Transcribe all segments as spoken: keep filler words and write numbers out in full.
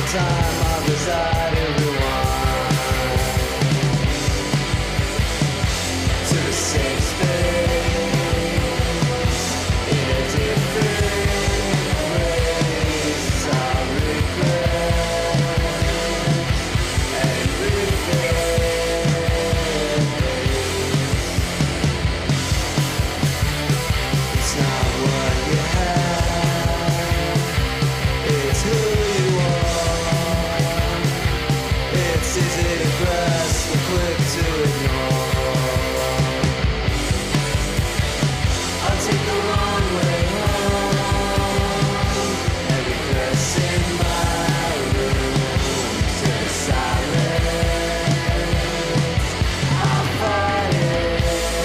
time of reside everyone to the same space in a different place. I regret everything. It's not what you have, it's who you are. It's easy to grasp but quick to ignore. I'll take the long way home. Every dress in my room to the silence. I'll fight it.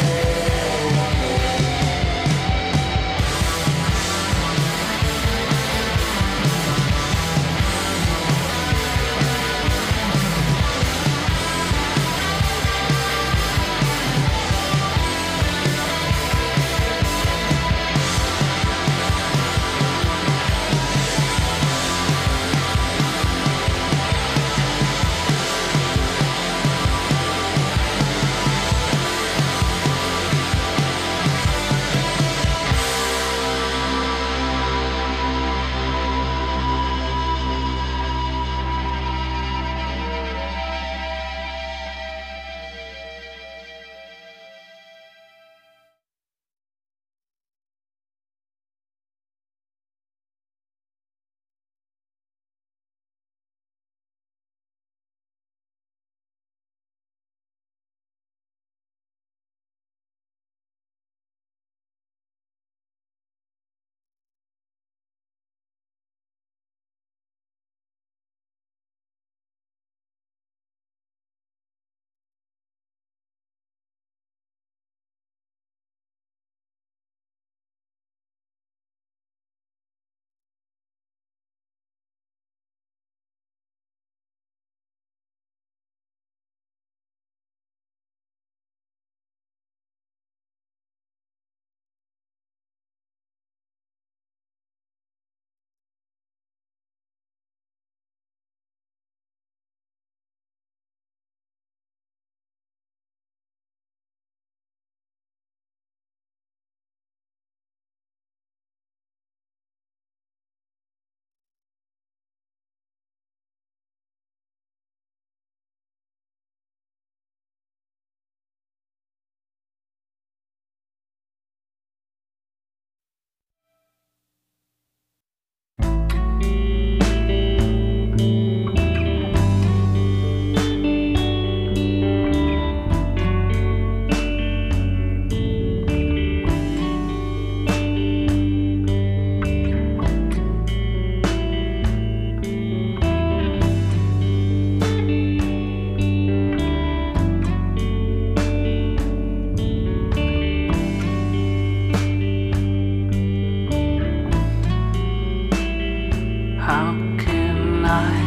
How can I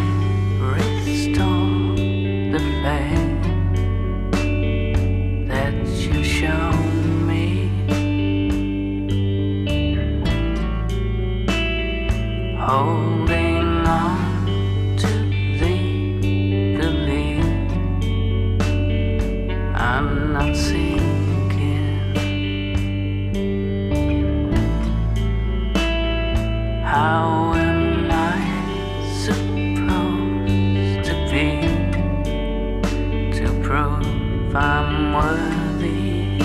restore the faith that you shown me? Holding on to the belief I'm not sinking. How am I supposed to be to prove I'm worthy?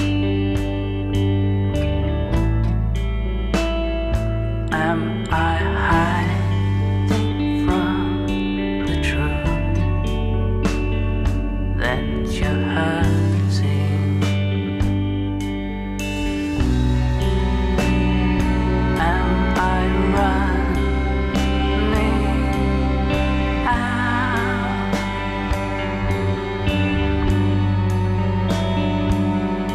Am I hiding from the truth that you're hurting? Am I running out?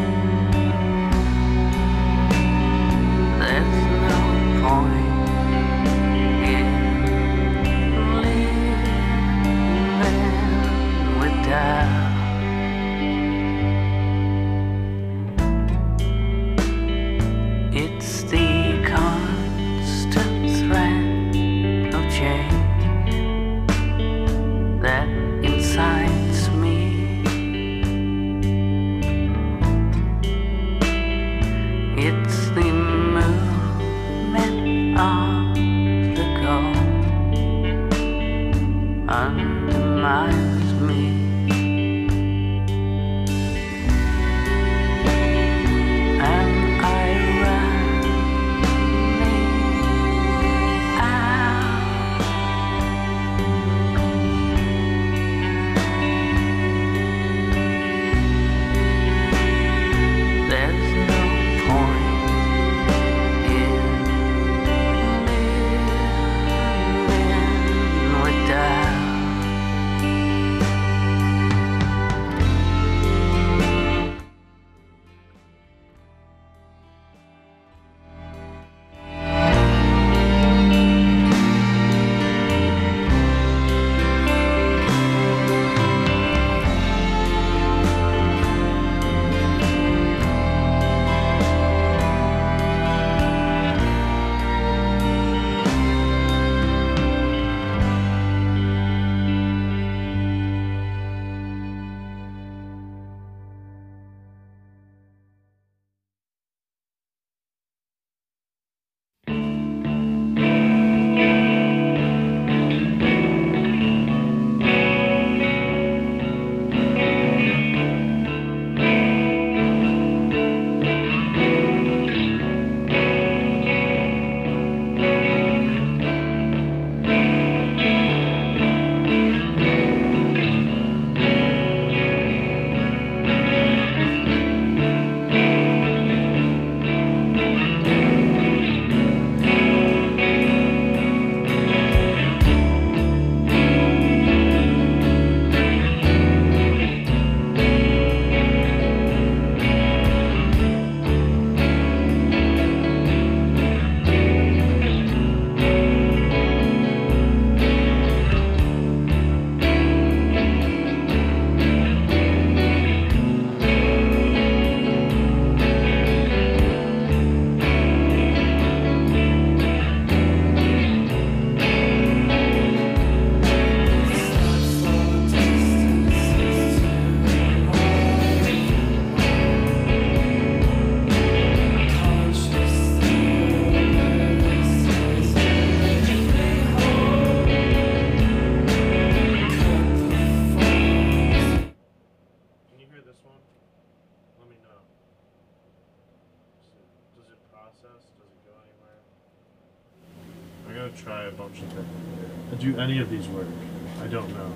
process? Does it go anywhere? I'm gonna try a bunch of things. Do any of these work? I don't know.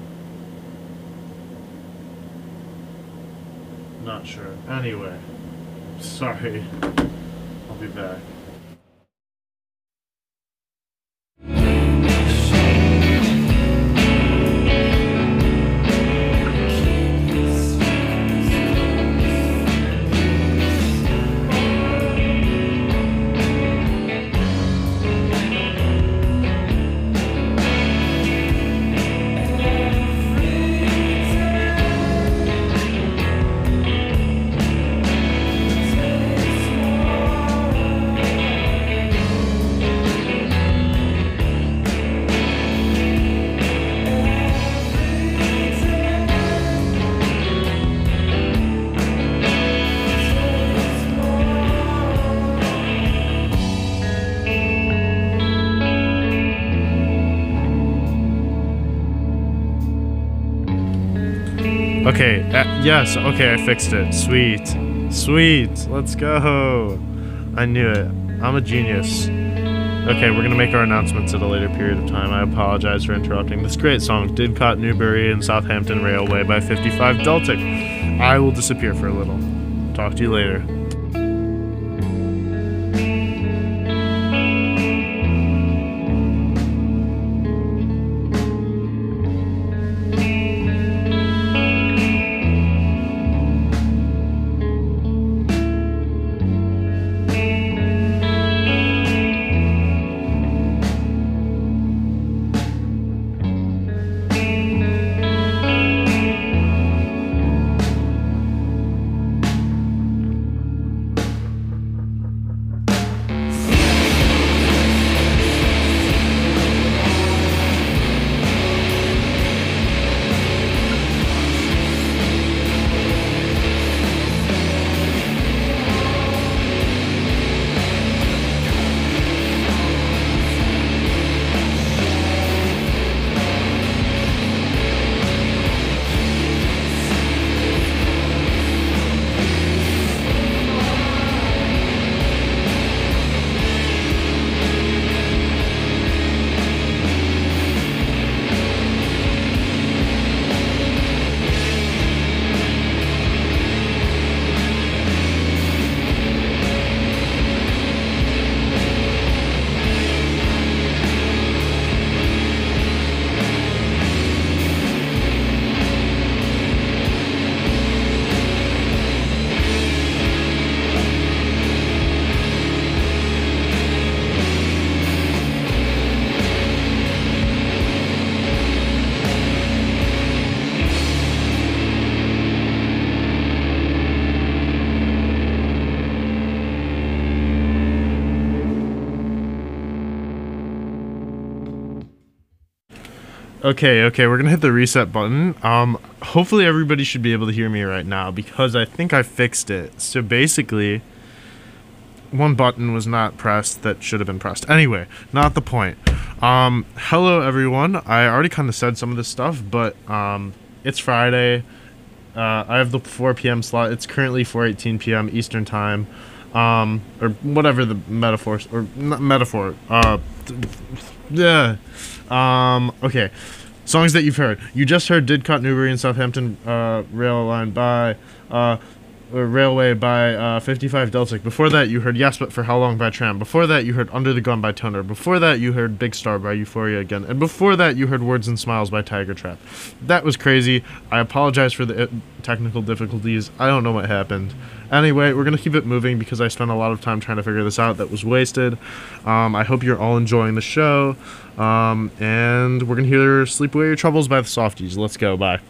Not sure. Anyway. Sorry. I'll be back. Okay, uh, yes, okay, I fixed it. Sweet. Sweet. Let's go. I knew it. I'm a genius. Okay, we're gonna make our announcements at a later period of time. I apologize for interrupting. This great song, Didcot Newbury and Southampton Railway by fifty-five Deltic. I will disappear for a little. Talk to you later. Okay, okay, we're gonna hit the reset button. Um, hopefully everybody should be able to hear me right now because I think I fixed it. So basically, one button was not pressed that should have been pressed. Anyway, not the point. Um, hello everyone. I already kind of said some of this stuff, but um, it's Friday. Uh, I have the four p m slot. It's currently four eighteen p m Eastern time, um, or whatever the metaphor or not metaphor. Uh, yeah. Um, okay. Songs that you've heard. You just heard Didcot Newbury and Southampton uh, rail line by uh, or Railway by uh, fifty-five Deltic. Before that, you heard Yes But For How Long by Tram. Before that, you heard Under the Gun by Toner. Before that, you heard Big Star by Euphoria Again. And before that, you heard Words and Smiles by Tiger Trap. That was crazy. I apologize for the uh, technical difficulties. I don't know what happened. Anyway, we're going to keep it moving because I spent a lot of time trying to figure this out that was wasted. Um, I hope you're all enjoying the show. Um, and we're going to hear Sleep Away Your Troubles by the Softies. Let's go. Bye.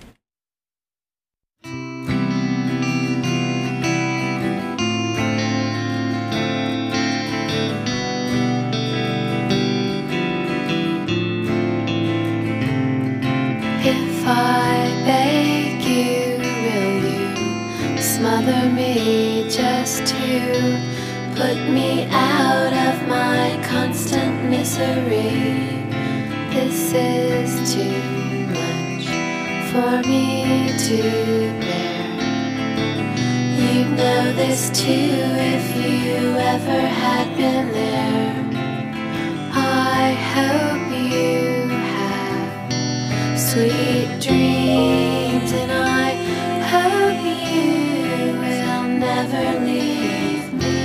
If I beg you, will you smother me just to put me out of my constant misery? This is too much for me to bear. You would know this too if you ever had been there. I hope you have sweet dreams, and I hope you will never leave me.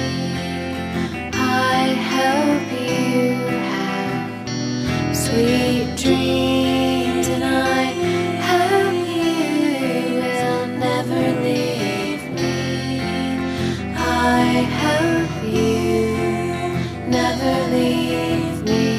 I hope you have sweet dreams, and I hope you will never leave me. I hope you never leave me.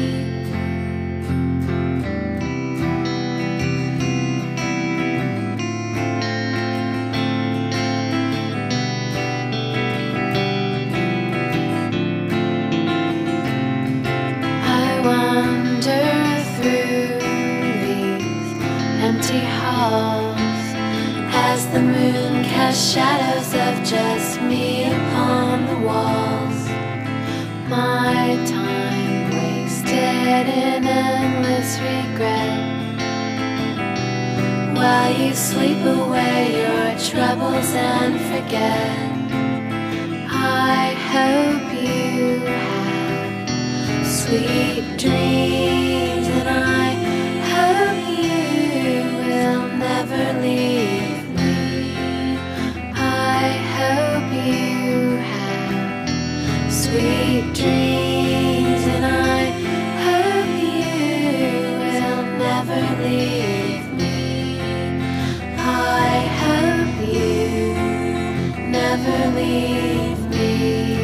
I wander through these empty halls as the moon casts shadows of just me upon the walls. My time wasted in endless regret, while you sleep away your troubles and forget. I hope you have sweet dreams, and I hope you will never leave me. I hope you have sweet dreams, and I hope you will never leave me. I hope you never leave me.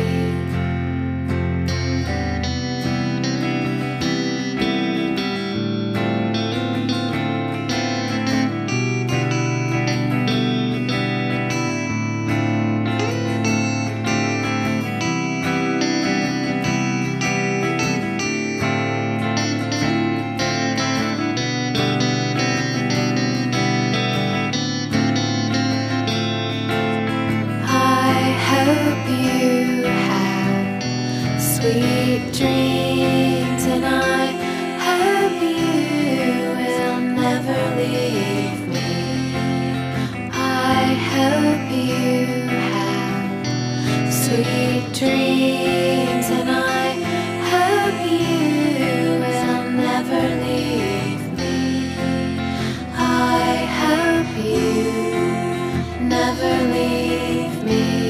I hope you have sweet dreams, and I hope you will never leave me. I hope you have sweet dreams, and I hope you will never leave me. I hope you never leave me.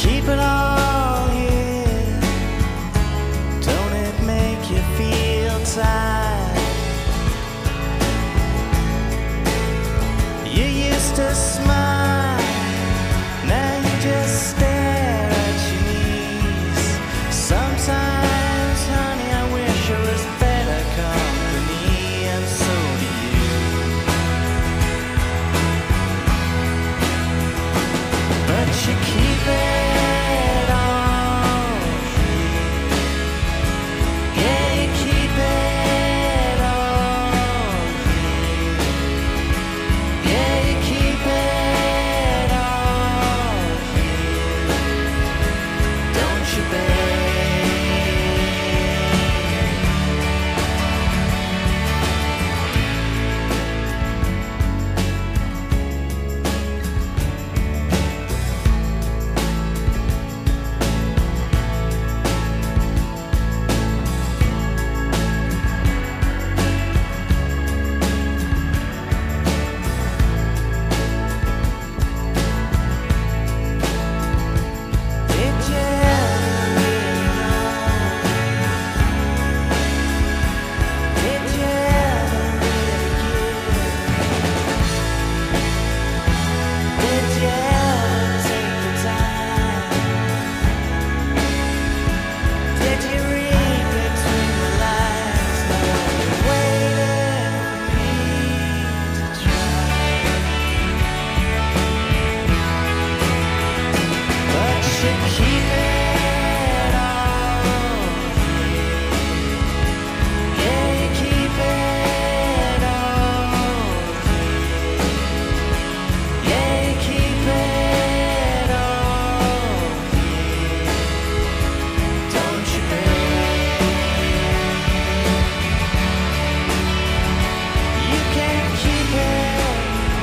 keep it all here. Don't it make you feel tired? You used to smile, now you just stare at your knees. Sometimes, honey, I wish it was better company, and so do you. But you keep it all here. Yeah, you keep it all here. Yeah, you keep it all here. Don't you, babe? Did you ever really know? Did you ever really give? Did you ever take the time? Did you read between the lines? But you waited for me to try. But you keep it all here. Yeah, you keep it all here. Yeah, you keep it all here. Don't you, babe? You can keep it.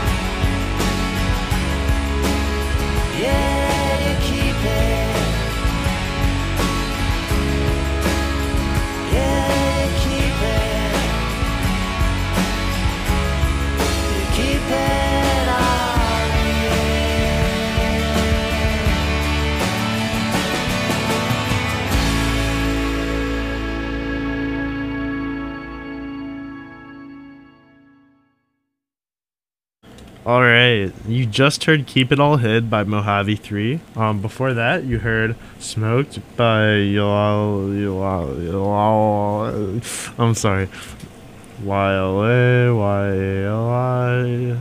Yeah, you keep it. Yeah, you keep it. You keep it all here. All right, you just heard "Keep It All Hid" by Mojave three. Um, before that, you heard "Smoked" by Yolal. Yolal. Yolal. I'm sorry. Y L A Y A L I.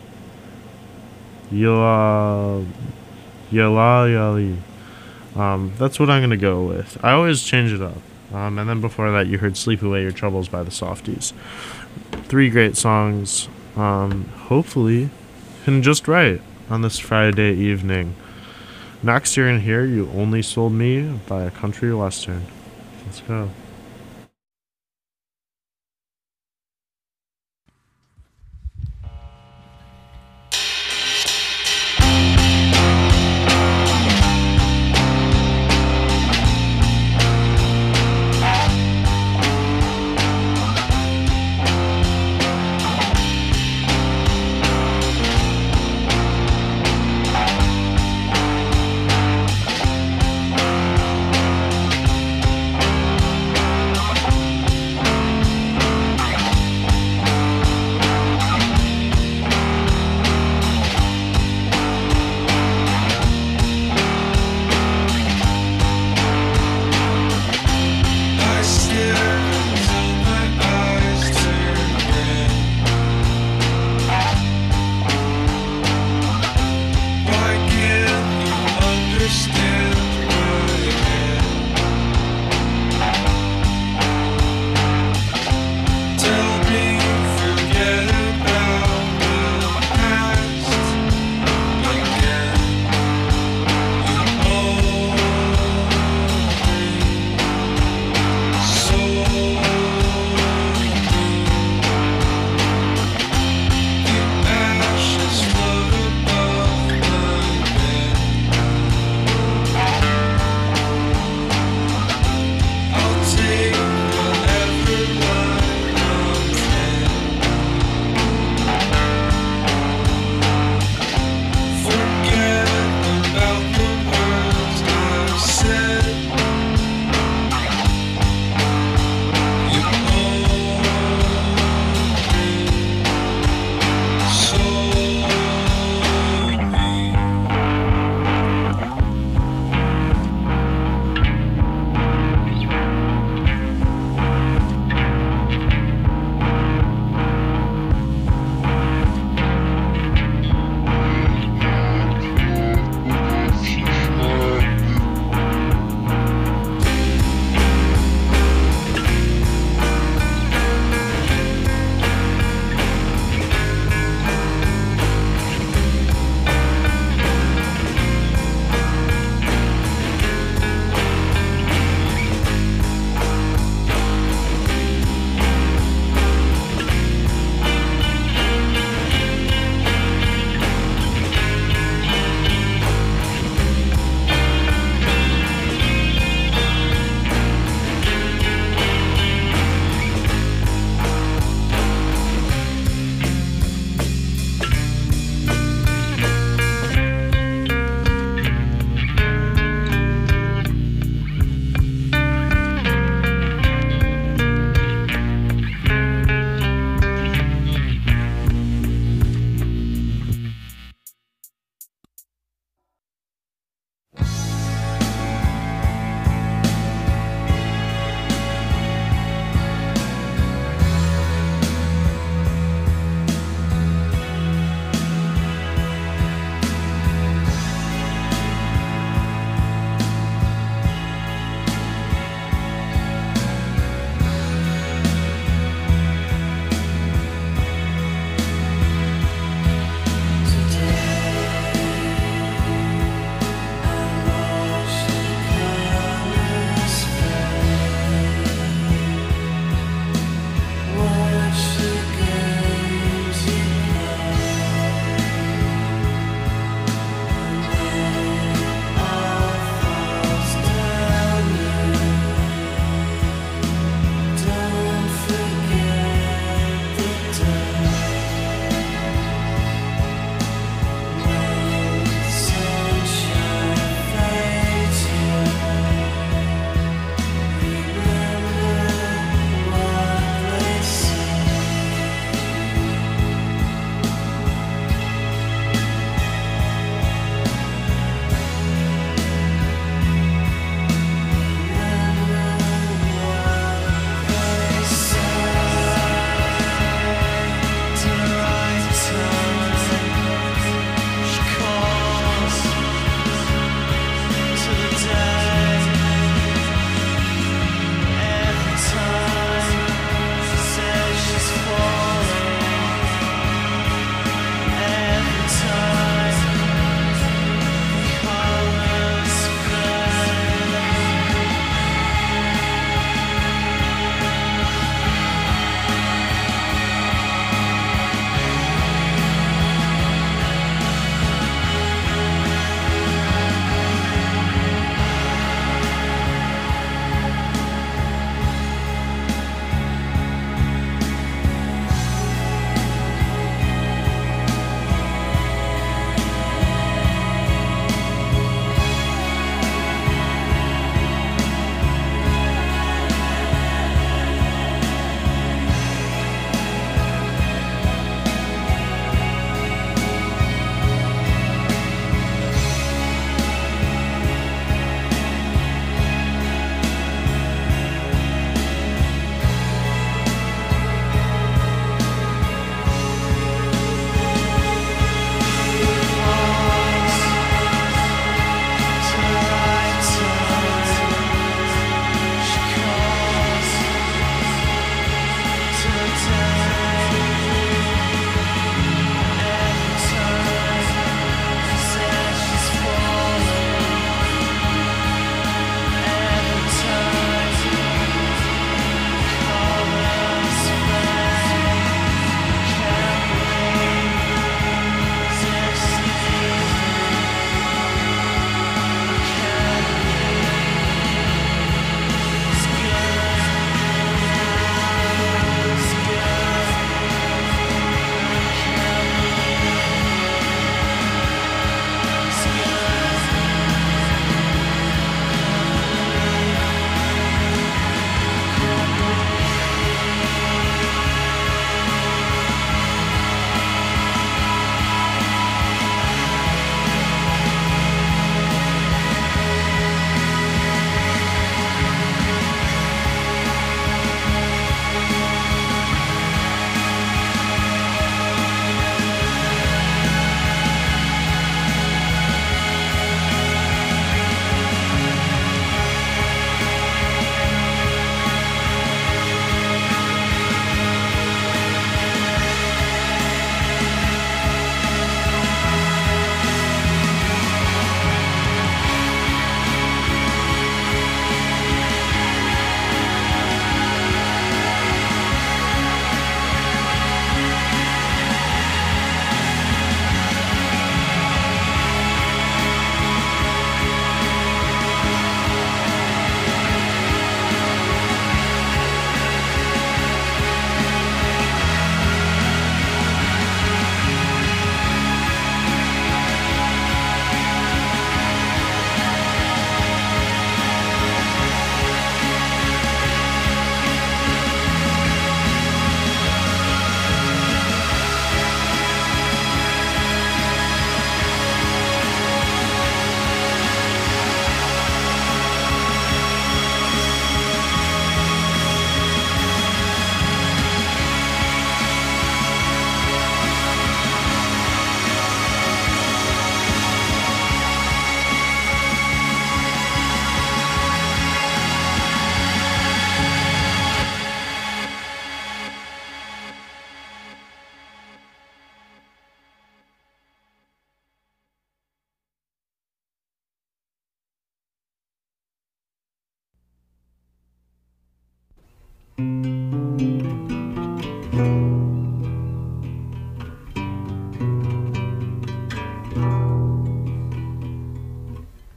Yolal. Yolal Yali. Um, that's what I'm gonna go with. I always change it up. Um, and then before that, you heard "Sleep Away Your Troubles" by the Softies. Three great songs. Um, hopefully, and just right on this Friday evening. Next, you're gonna hear "You Only Sold Me" by a country western. Let's go. You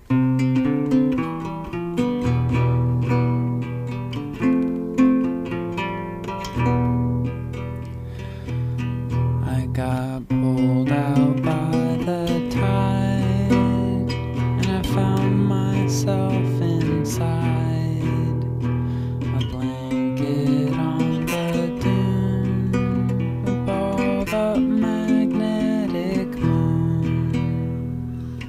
I got pulled out by the tide, and I found myself inside a blanket on the dune above a magnetic moon.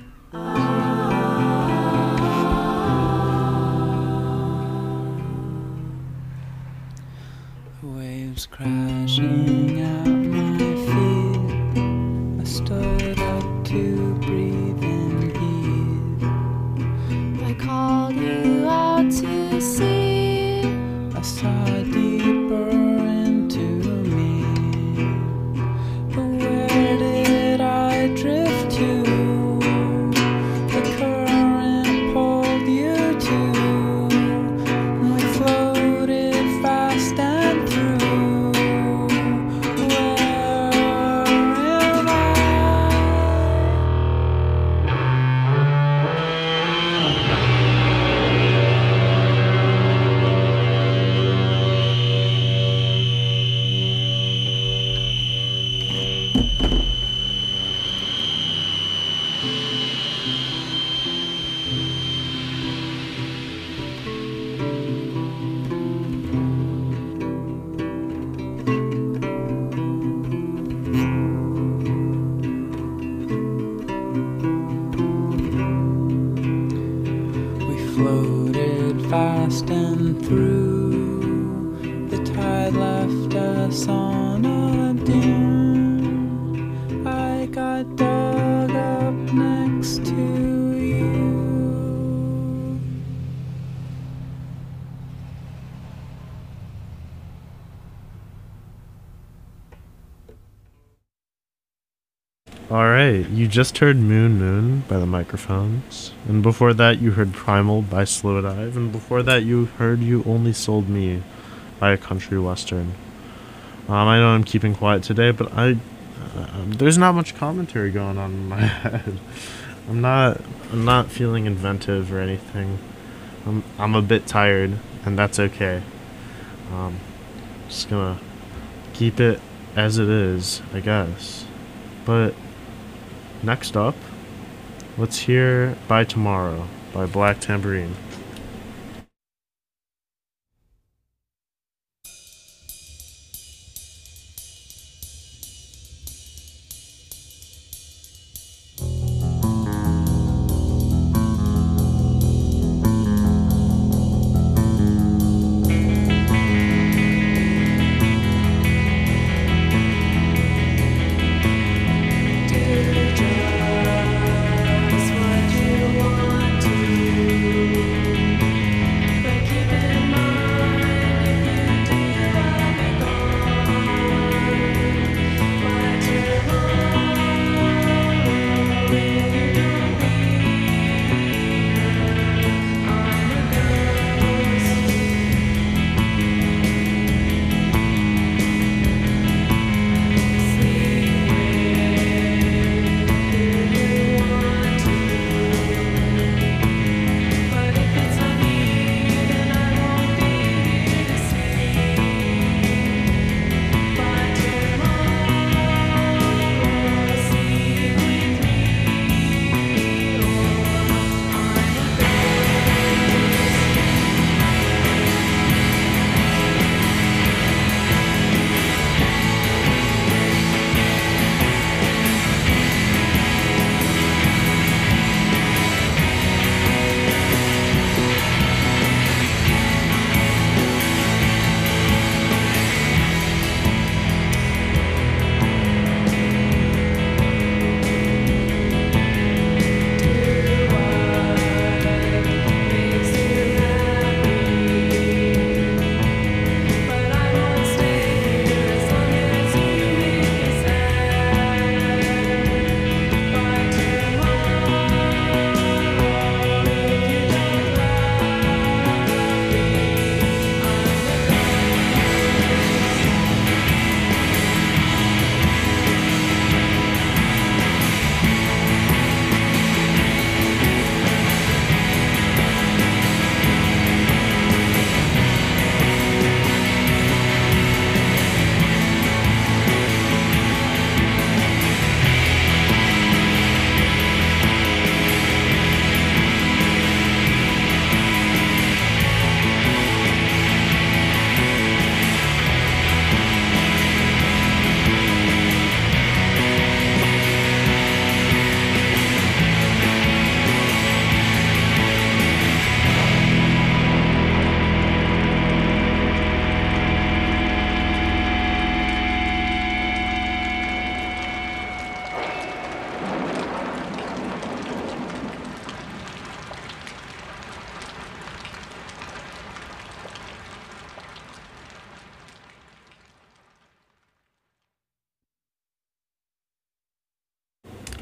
The waves crashing at my feet. I stood up to breathe and heave. I called you out to sea. I saw deeper into me. But where did I drift to? The current pulled you to. We floated fast and through. Where am I? We floated fast and through. The tide left us on a dune. I got dug up next to you. Alright, you just heard Moon Moon by the Microphones, and before that you heard Primal by Slowdive, and before that you heard You Only Sold Me by a country western. Um, I know I'm keeping quiet today, but I uh, there's not much commentary going on in my head. I'm not I'm not feeling inventive or anything. I'm I'm a bit tired, and that's okay. Um, just gonna keep it as it is, I guess. But next up, let's hear By Tomorrow by Black Tambourine. Do just what you want to.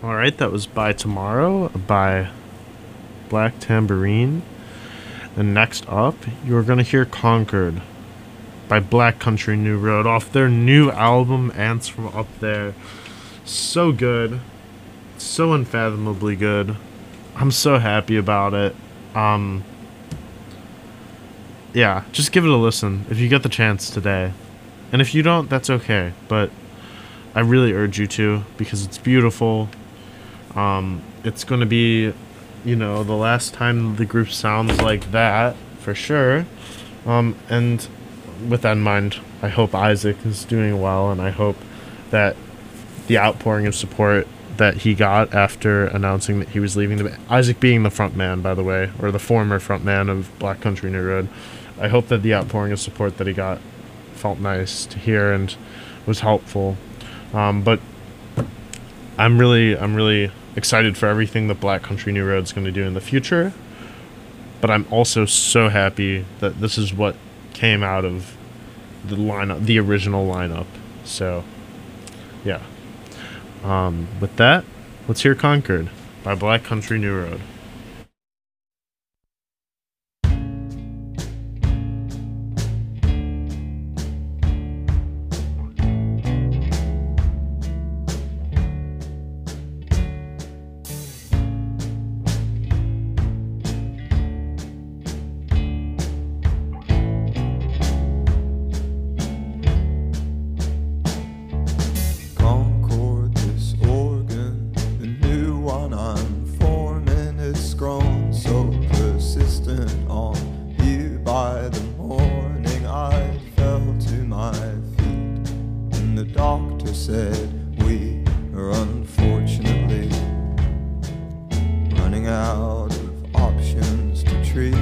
All right, that was By Tomorrow by Black Tambourine. And next up, you're going to hear Conquered by Black Country New Road off their new album, Ants from Up There. So good. So unfathomably good. I'm so happy about it. Um, yeah, just give it a listen if you get the chance today. And if you don't, that's okay. But I really urge you to, because it's beautiful. Um, it's going to be, you know, the last time the group sounds like that, for sure. Um, and with that in mind, I hope Isaac is doing well, and I hope that the outpouring of support that he got after announcing that he was leaving the band, Isaac being the front man, by the way, or the former front man of Black Country New Road, I hope that the outpouring of support that he got felt nice to hear and was helpful. Um, but I'm really, I'm really excited for everything that Black Country New Road is going to do in the future. But I'm also so happy that this is what came out of the lineup, the original lineup. So, yeah. Um, with that, let's hear Conquered by Black Country New Road. Concord, this organ, the new one I'm forming, it's grown so persistent on you. By the morning I fell to my feet, and the doctor said we are unfortunately running out of options to treat.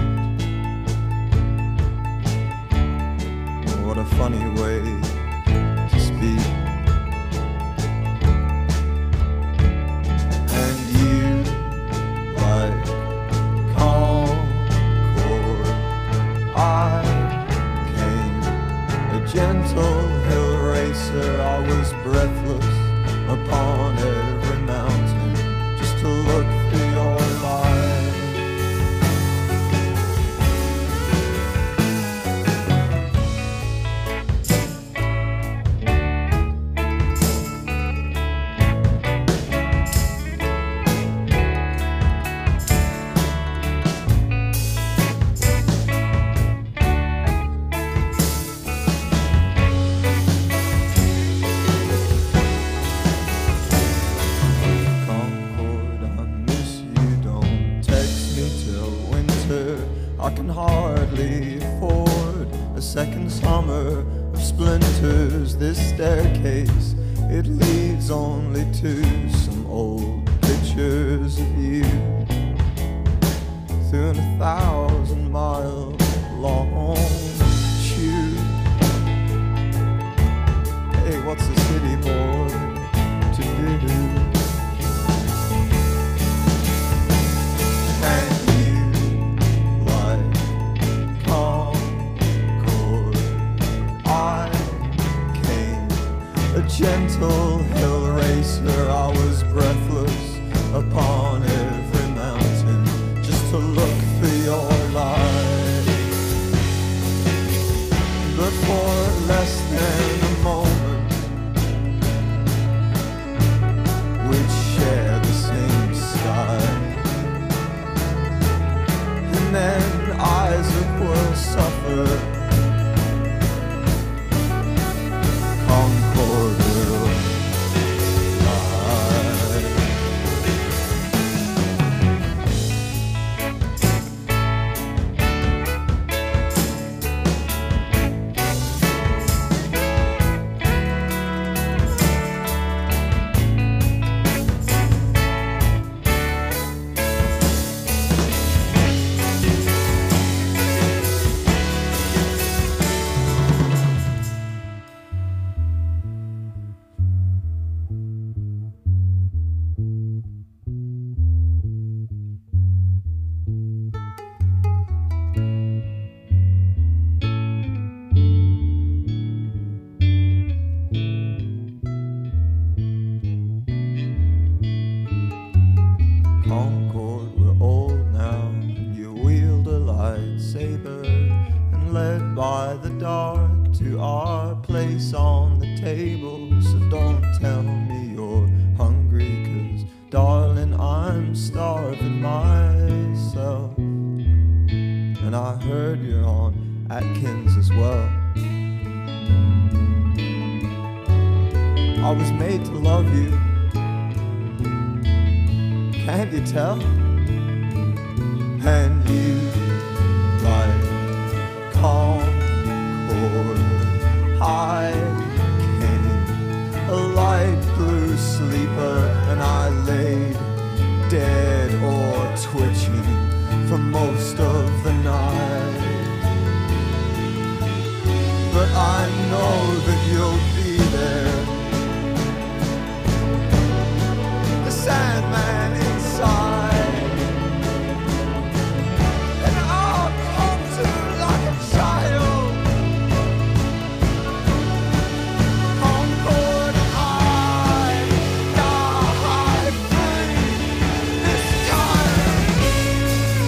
What a funny way to speak. And you, like Concord, I came, a gentle hill racer. I was breathless upon every mountain, just to look through your light. Concord, I miss you, don't text me till winter. I can hardly afford a second summer of splinters. This staircase, it leads only to some old pictures of you through a thousand mile long tube. Hey, what's a city boy to do? And you, like Concord, I came, a gentle hill racer. I was breathless upon every mountain, just to look for your light. But for less than a moment, we'd share the same sky. And then Isaac will suffer. Concord will die. myself. And I heard you're on Atkins as well. I was made to love you. Can't you tell? And you, like a Concorde high, a light blue sleeper, and I laid dead or twitching for most of the night. But I know that you'll be there, the Sandman inside, and I'll come to like a child. Concord, I die free this time.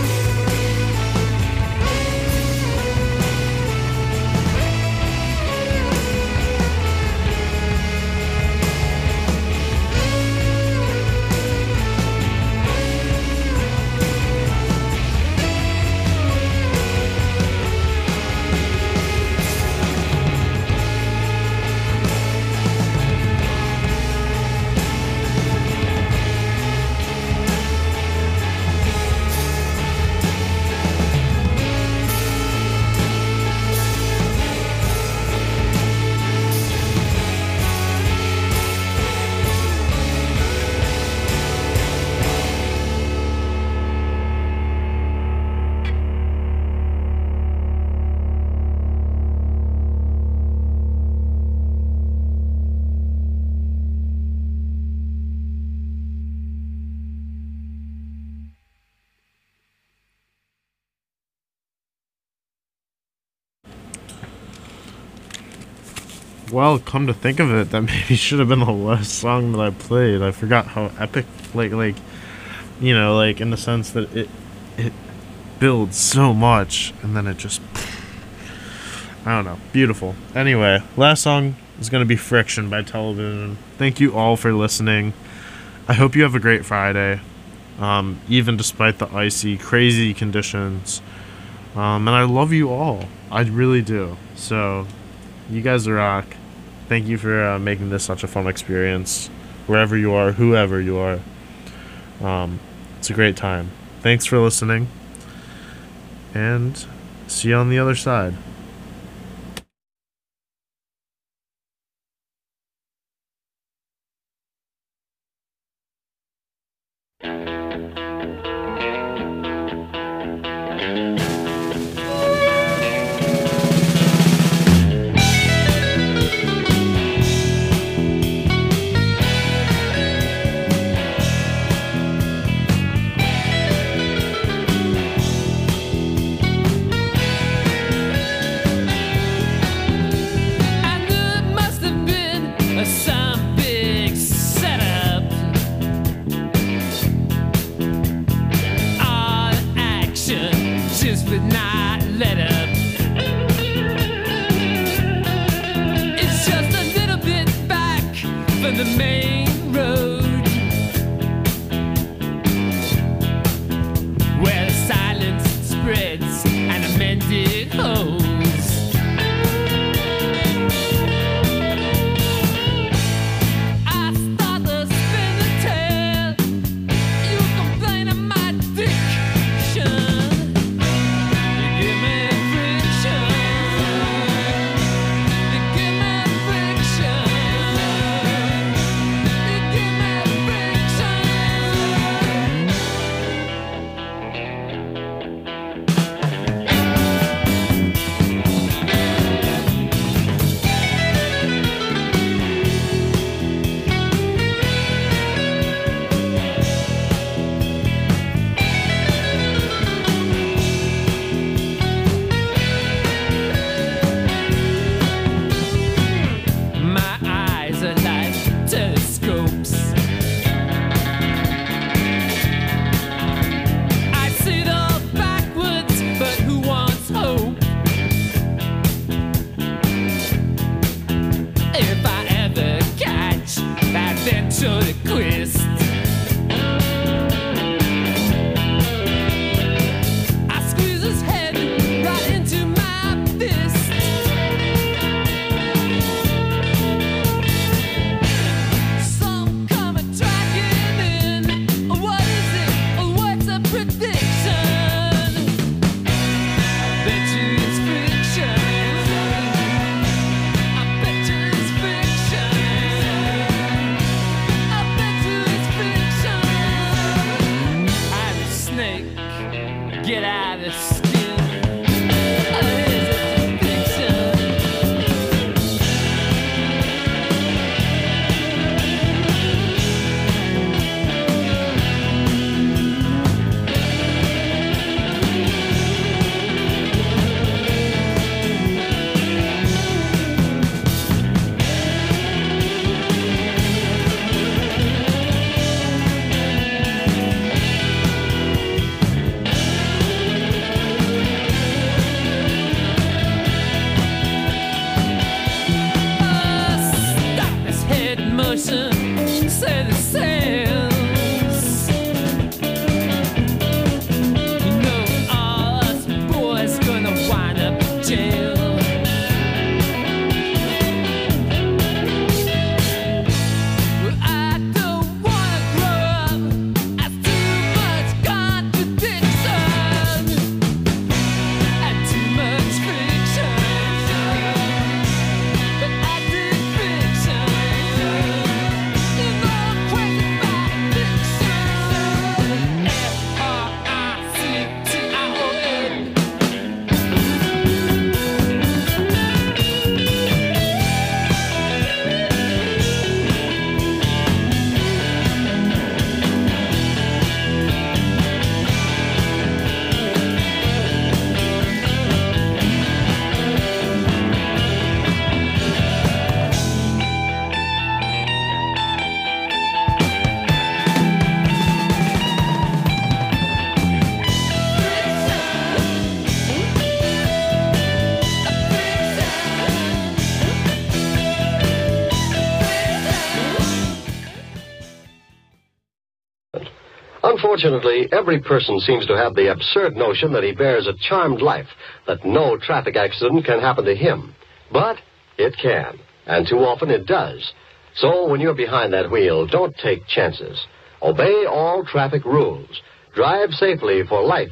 Well, come to think of it, that maybe should have been the last song that I played. I forgot how epic, like, like, you know, like, in the sense that it, it builds so much, and then it just, I don't know, beautiful. Anyway, last song is going to be Friction by Television. Thank you all for listening. I hope you have a great Friday, um, even despite the icy, crazy conditions. Um, and I love you all. I really do. So, you guys rock. Thank you for uh, making this such a fun experience, wherever you are, whoever you are. Um, it's a great time. Thanks for listening, and see you on the other side. I knew it must have been some big setup. All action just would not let up. It's just a little bit back from the main road, where the silence spreads and the mended holds. I start to spin the tale. You complain of my diction. You give me get out of skin. Is it fiction? Say the sales. You know, all us boys gonna wind up in jail. Well, I don't wanna grow up. That's too much contradiction and too much fiction. But I did fiction. Unfortunately, every person seems to have the absurd notion that he bears a charmed life, that no traffic accident can happen to him. But it can, and too often it does. So when you're behind that wheel, don't take chances. Obey all traffic rules. Drive safely, for life